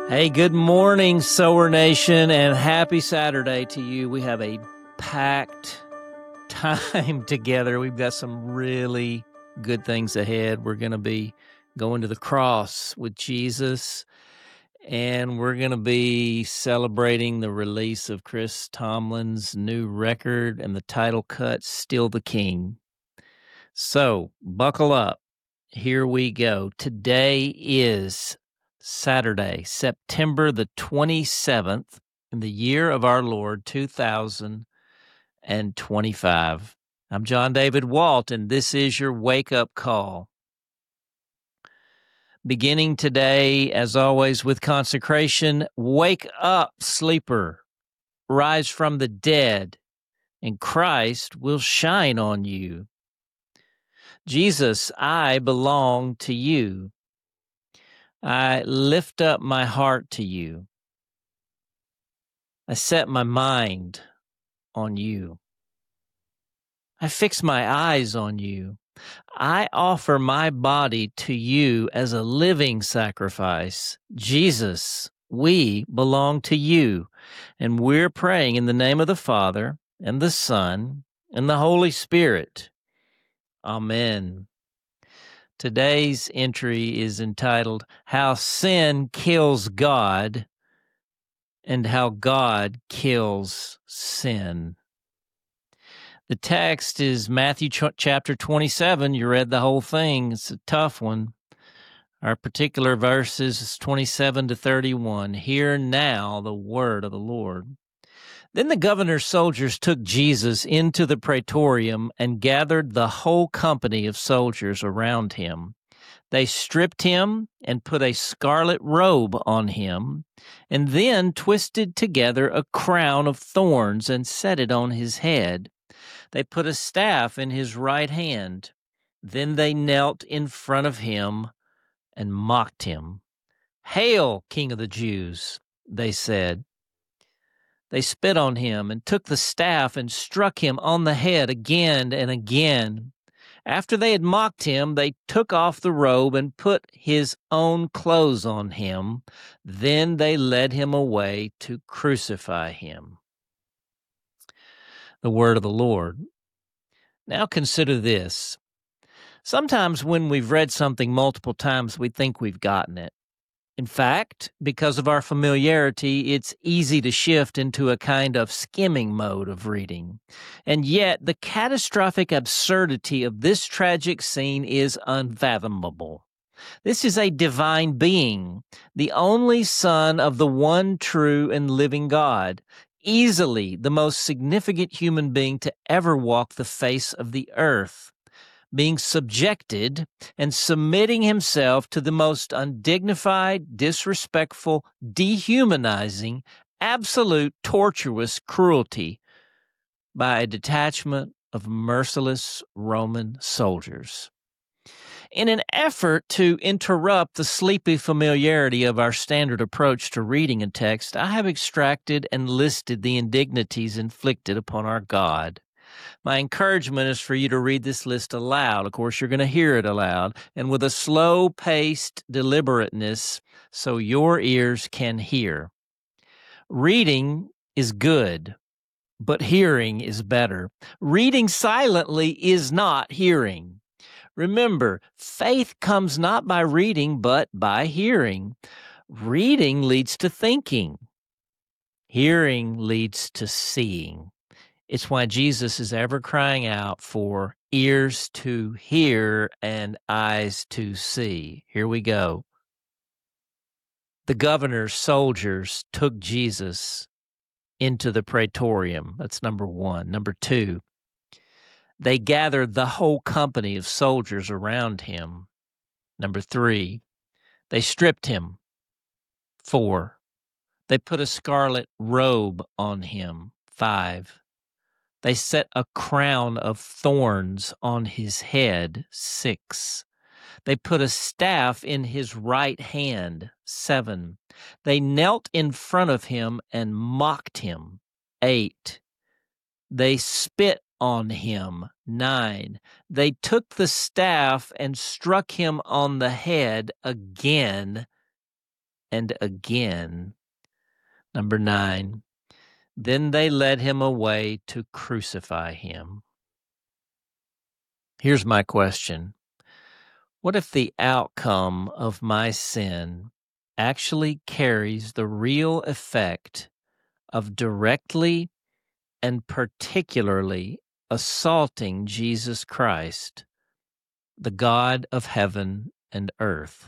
Hey, good morning, Sower Nation, and happy Saturday to you. We have a packed time together. We've got some really good things ahead. We're going to be going to the cross with Jesus, and we're going to be celebrating the release of Chris Tomlin's new record and the title cut, Still the King. So buckle up. Here we go. Today is Saturday, September the 27th, in the year of our Lord, 2025. I'm John David Walt, and this is your wake-up call. Beginning today, as always, with consecration, wake up, sleeper, rise from the dead, and Christ will shine on you. Jesus, I belong to you. I lift up my heart to you. I set my mind on you. I fix my eyes on you. I offer my body to you as a living sacrifice. Jesus, we belong to you, and we're praying in the name of the Father, and the Son, and the Holy Spirit. Amen. Today's entry is entitled, How Sin Kills God and How God Kills Sin. The text is Matthew chapter 27. You read the whole thing. It's a tough one. Our particular verses is 27 to 31. Hear now the word of the Lord. Then the governor's soldiers took Jesus into the praetorium and gathered the whole company of soldiers around him. They stripped him and put a scarlet robe on him, and then twisted together a crown of thorns and set it on his head. They put a staff in his right hand. Then they knelt in front of him and mocked him. "Hail, King of the Jews," they said. They spit on him and took the staff and struck him on the head again and again. After they had mocked him, they took off the robe and put his own clothes on him. Then they led him away to crucify him. The word of the Lord. Now consider this. Sometimes when we've read something multiple times, we think we've gotten it. In fact, because of our familiarity, it's easy to shift into a kind of skimming mode of reading. And yet, the catastrophic absurdity of this tragic scene is unfathomable. This is a divine being, the only Son of the one true and living God, easily the most significant human being to ever walk the face of the earth, being subjected and submitting himself to the most undignified, disrespectful, dehumanizing, absolute tortuous cruelty by a detachment of merciless Roman soldiers. In an effort to interrupt the sleepy familiarity of our standard approach to reading a text, I have extracted and listed the indignities inflicted upon our God. My encouragement is for you to read this list aloud. Of course, you're going to hear it aloud, and with a slow-paced deliberateness so your ears can hear. Reading is good, but hearing is better. Reading silently is not hearing. Remember, faith comes not by reading, but by hearing. Reading leads to thinking. Hearing leads to seeing. It's why Jesus is ever crying out for ears to hear and eyes to see. Here we go. The governor's soldiers took Jesus into the praetorium. That's number one. Number two, they gathered the whole company of soldiers around him. Number three, they stripped him. 4, they put a scarlet robe on him. 5, they set a crown of thorns on his head. 6, they put a staff in his right hand. 7, they knelt in front of him and mocked him. 8, they spit on him. 9, they took the staff and struck him on the head again and again. Number 9, then they led him away to crucify him. Here's my question. What if the outcome of my sin actually carries the real effect of directly and particularly assaulting Jesus Christ, the God of heaven and earth?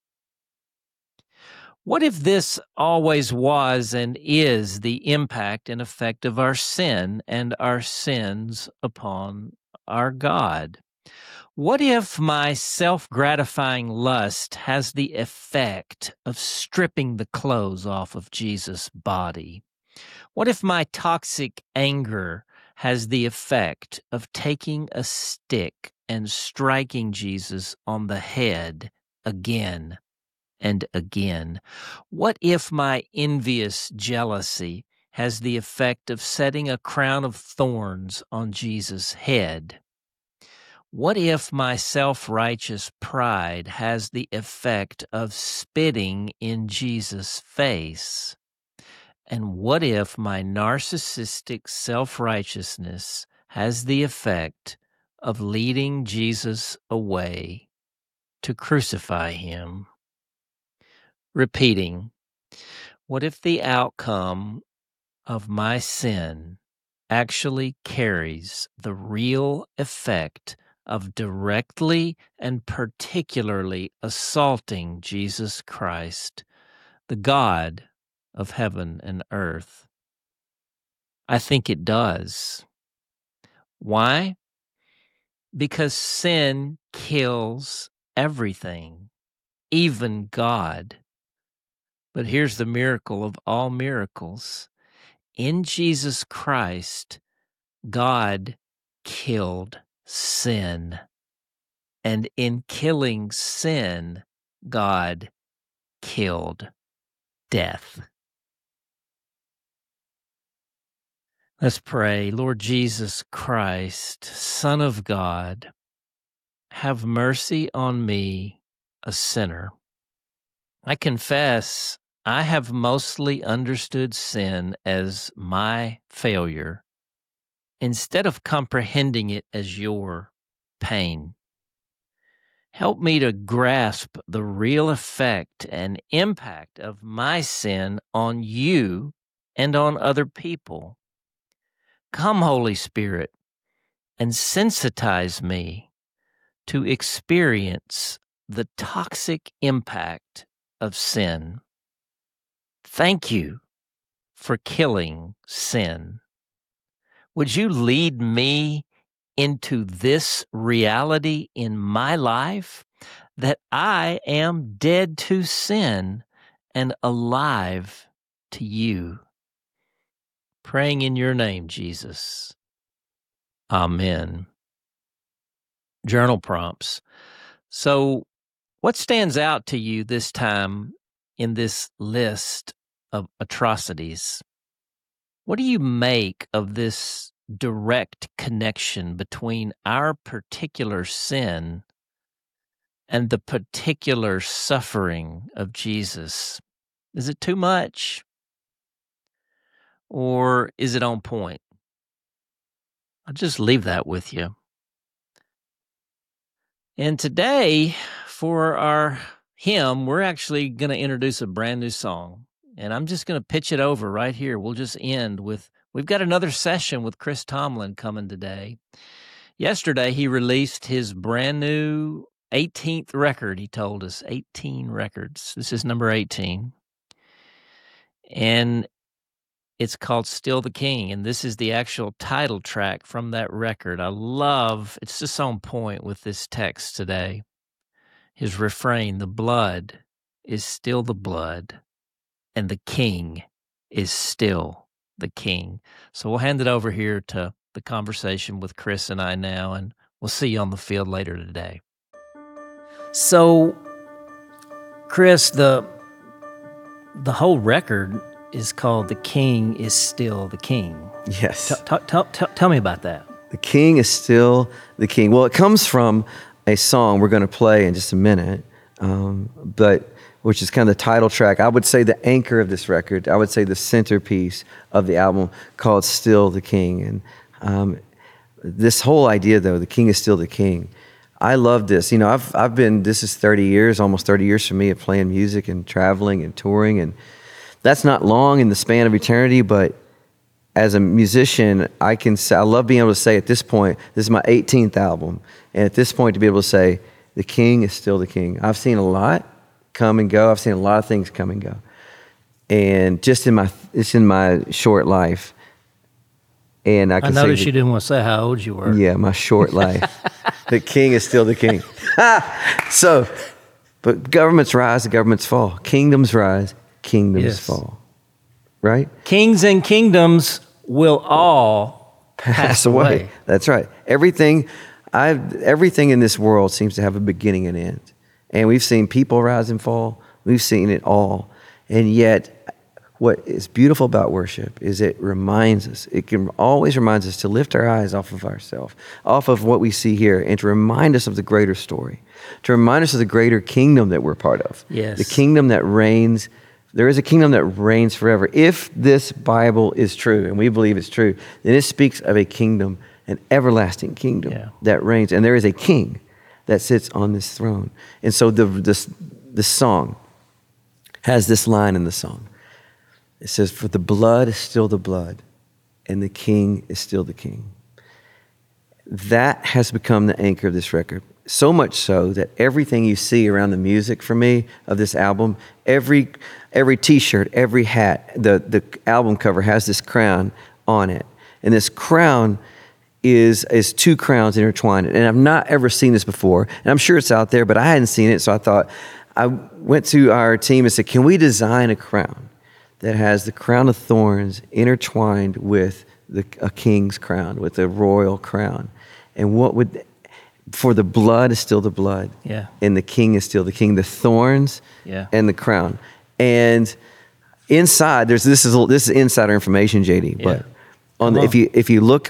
What if this always was and is the impact and effect of our sin and our sins upon our God? What if my self-gratifying lust has the effect of stripping the clothes off of Jesus' body? What if my toxic anger has the effect of taking a stick and striking Jesus on the head again and again? What if my envious jealousy has the effect of setting a crown of thorns on Jesus' head? What if my self-righteous pride has the effect of spitting in Jesus' face? And what if my narcissistic self-righteousness has the effect of leading Jesus away to crucify him? Repeating, what if the outcome of my sin actually carries the real effect of directly and particularly assaulting Jesus Christ, the God of heaven and earth? I think it does. Why? Because sin kills everything, even God. But here's the miracle of all miracles. In Jesus Christ, God killed sin. And in killing sin, God killed death. Let's pray. Lord Jesus Christ, Son of God, have mercy on me, a sinner. I confess I have mostly understood sin as my failure instead of comprehending it as your pain. Help me to grasp the real effect and impact of my sin on you and on other people. Come, Holy Spirit, and sensitize me to experience the toxic impact of sin. Thank you for killing sin. Would you lead me into this reality in my life, that I am dead to sin and alive to you? Praying in your name, Jesus. Amen. Journal prompts. So, what stands out to you this time in this list of atrocities? What do you make of this direct connection between our particular sin and the particular suffering of Jesus? Is it too much? Or is it on point? I'll just leave that with you. And today, for our hymn, we're actually going to introduce a brand new song. And I'm just going to pitch it over right here. We'll just end with, we've got another session with Chris Tomlin coming today. Yesterday, he released his brand new 18th record, he told us, 18 records. This is number 18. And it's called Still the King, and this is the actual title track from that record. It's just on point with this text today. His refrain, the blood is still the blood, and the king is still the king. So we'll hand it over here to the conversation with Chris and I now, and we'll see you on the field later today. So, Chris, the whole record is called The King is Still the King. Yes. Tell me about that. The King is still the King. Well, it comes from a song we're going to play in just a minute but which is kind of the title track. I would say the anchor of this record. I would say the centerpiece of the album, called "Still the King." And this whole idea, though, the King is still the King. I love this. You know, I've been. This is 30 years, almost 30 years for me of playing music and traveling and touring, and that's not long in the span of eternity, but as a musician, I love being able to say at this point, this is my 18th album, and at this point to be able to say, the King is still the King. I've seen a lot come and go. I've seen a lot of things come and go. And just in my short life, and I noticed you didn't want to say how old you were. Yeah, my short life. The King is still the King. So, but governments rise, the governments fall. Kingdoms rise, kingdoms fall. Right? Kings and kingdoms will all pass away. That's right. Everything in this world seems to have a beginning and end. And we've seen people rise and fall. We've seen it all. And yet, what is beautiful about worship is it reminds us, always reminds us to lift our eyes off of ourselves, off of what we see here, and to remind us of the greater story, to remind us of the greater kingdom that we're part of. Yes. The kingdom that reigns. There is a kingdom that reigns forever. If this Bible is true, and we believe it's true, then it speaks of a kingdom, an everlasting kingdom that reigns. And there is a king that sits on this throne. And so the song has this line in the song. It says, "For the blood is still the blood, and the king is still the king." That has become the anchor of this record. So much so that everything you see around the music for me of this album, every t-shirt, every hat, the album cover has this crown on it. And this crown is two crowns intertwined. And I've not ever seen this before. And I'm sure it's out there, but I hadn't seen it. So I went to our team and said, can we design a crown that has the crown of thorns intertwined with a king's crown, with a royal crown? And for the blood is still the blood, and the king is still the king. The thorns, and the crown, and inside this is insider information, JD. But if you look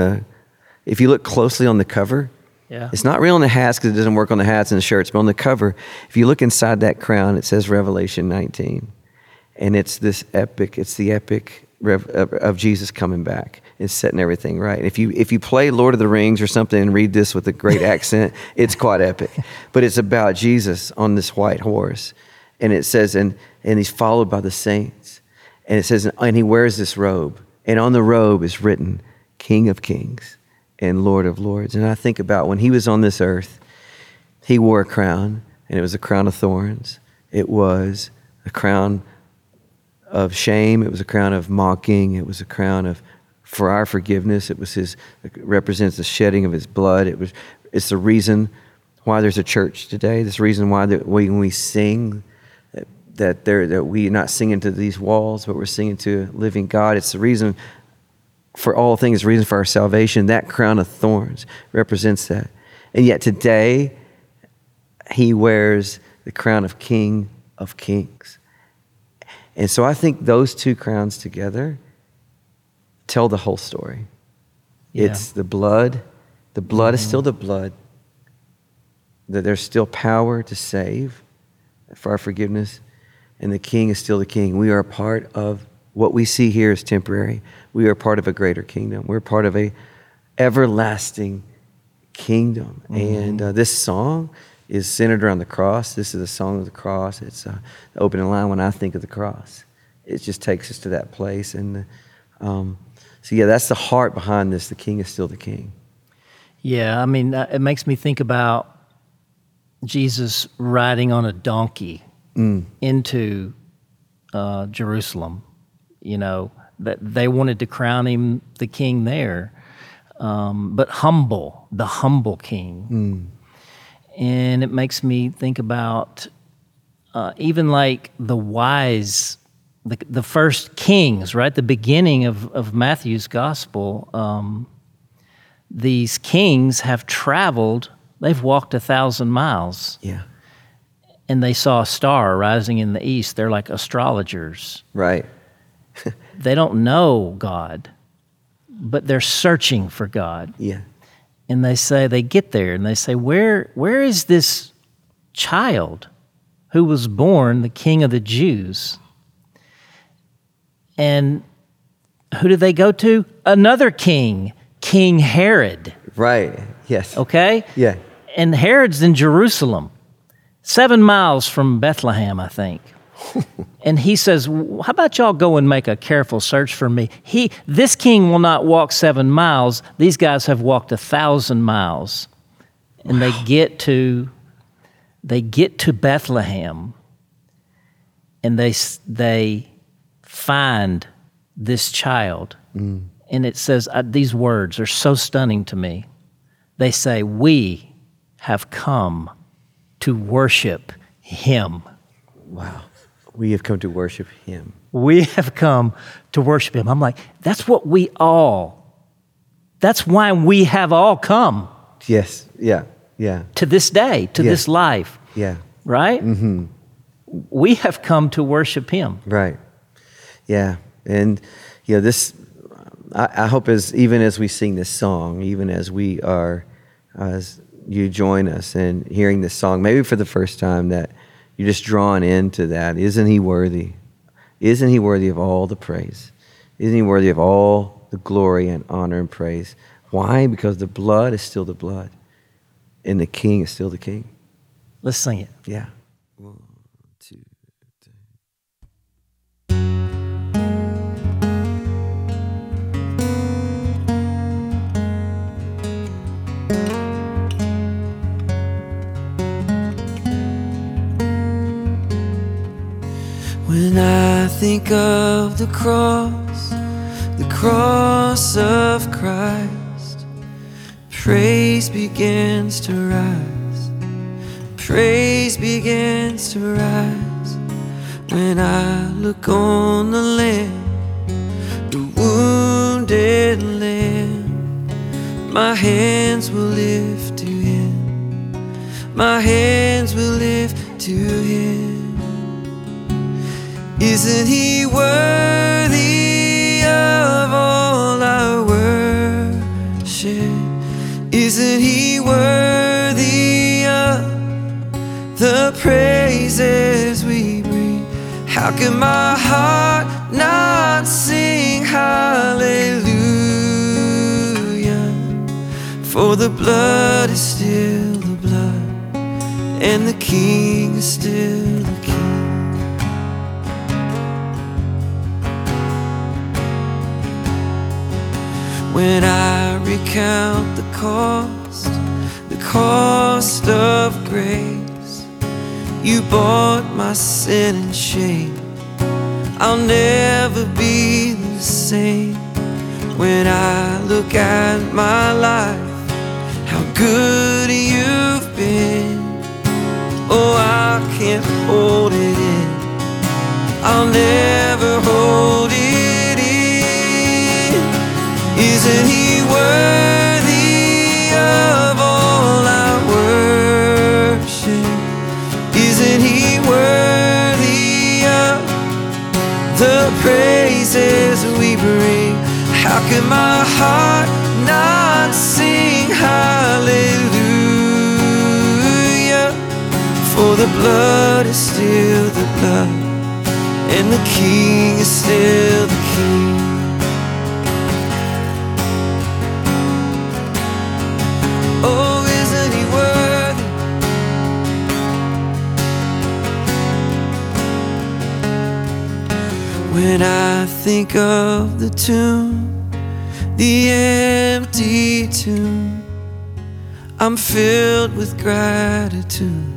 closely on the cover, it's not real on the hats because it doesn't work on the hats and the shirts. But on the cover, if you look inside that crown, it says Revelation 19, and it's the epic of Jesus coming back and setting everything right. If you play Lord of the Rings or something and read this with a great accent, it's quite epic. But it's about Jesus on this white horse. And it says, and he's followed by the saints. And it says, and he wears this robe. And on the robe is written, King of Kings and Lord of Lords. And I think about when he was on this earth, he wore a crown, and it was a crown of thorns. It was a crown of shame. It was a crown of mocking. It was a crown for our forgiveness. It represents the shedding of his blood. It's the reason why there's a church today. It's the reason why when we sing, that we're not singing to these walls, but we're singing to a living God. It's the reason for all things, the reason for our salvation. That crown of thorns represents that. And yet today, he wears the crown of King of Kings. And so I think those two crowns together tell the whole story. It's the blood. The blood is still the blood. That there's still power to save for our forgiveness. And the King is still the King. We are a part of what we see here is temporary. We are part of a greater kingdom. We're part of a everlasting kingdom. And this song is centered around the cross. This is a song of the cross. It's the opening line, when I think of the cross. It just takes us to that place. And that's the heart behind this. The King is still the King. Yeah, I mean, it makes me think about Jesus riding on a donkey into Jerusalem. You know, that they wanted to crown him the king there, but the humble king. And it makes me think about even like the wise, the first kings, right? The beginning of Matthew's gospel. These kings have traveled, they've walked 1,000 miles. Yeah. And they saw a star rising in the east. They're like astrologers. Right. They don't know God, but they're searching for God. Yeah. And they get there and they say, where is this child who was born the King of the Jews. And who did they go to? Another king, King Herod. Right. Yes. Okay? Yeah. And Herod's in Jerusalem, 7 miles from Bethlehem, I think. And he says, how about y'all go and make a careful search for me? This king will not walk 7 miles. These guys have walked 1,000 miles. And wow. they get to Bethlehem, and they find this child. Mm. And it says, these words are so stunning to me. They say, we have come to worship him. Wow. We have come to worship him. We have come to worship him. I'm like, that's why we have all come. Yes. Yeah. Yeah. To this day, to this life. Yeah. Right? Mm-hmm. We have come to worship him. Right. Yeah. And, this, I hope even as we sing this song, even as we are, as you join us and hearing this song, maybe for the first time, that you're just drawn into that. Isn't he worthy? Isn't he worthy of all the praise? Isn't he worthy of all the glory and honor and praise? Why? Because the blood is still the blood, and the king is still the king. Let's sing it. Yeah. 1, 2, 3. When I think of the cross of Christ, praise begins to rise. Praise begins to rise. When I look on the Lamb, the wounded Lamb, my hands will lift to him. My hands will lift to him. Isn't he worthy of all our worship? Isn't he worthy of the praises we bring? How can my heart not sing hallelujah? For the blood is still the blood, and the King is still the King. When I recount the cost of grace, you bought my sin and shame. I'll never be the same. When I look at my life, how good you've been. Oh, I can't hold it in. I'll never hold it in. Isn't he worthy of all our worship? Isn't he worthy of the praises we bring? How can my heart not sing hallelujah? For the blood is still the blood, and the King is still the King. Oh, isn't he worthy? When I think of the tomb, the empty tomb, I'm filled with gratitude,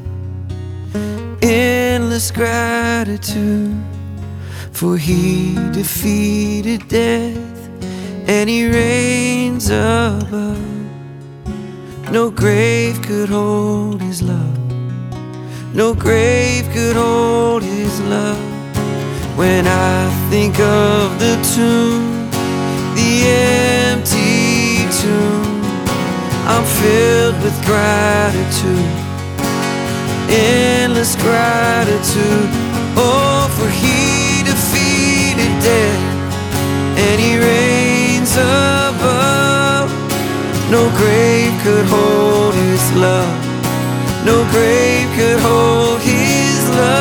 endless gratitude. For he defeated death, and he reigns above. No grave could hold his love. No grave could hold his love. When I think of the tomb, the empty tomb, I'm filled with gratitude, endless gratitude. Oh, for he defeated death, and he reigns above. No grave could hold his love. No grave could hold his love.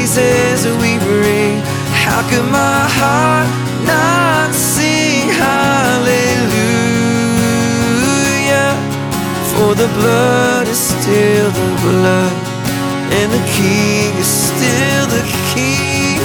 praises we bring. How could my heart not sing hallelujah? For the blood is still the blood, and the King is still the King.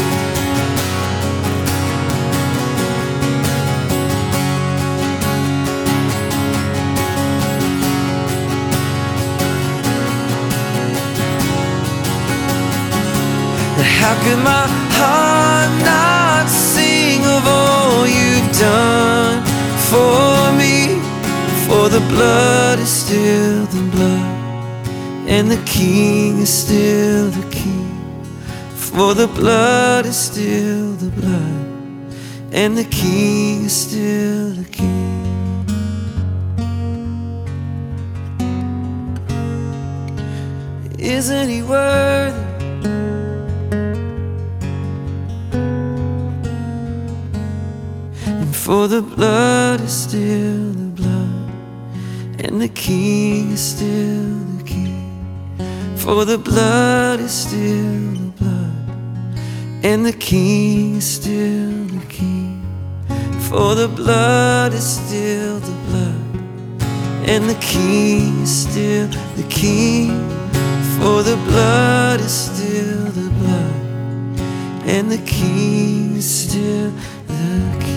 How could my heart not sing of all you've done for me? For the blood is still the blood, and the King is still the King. For the blood is still the blood, and the King is still the King. Isn't he worthy? For the blood is still the blood, and the King is still the King. For the blood is still the blood, and the King is still the King. For the blood is still the blood, and the King is still the King. For the blood is still the blood, and the King is still the King.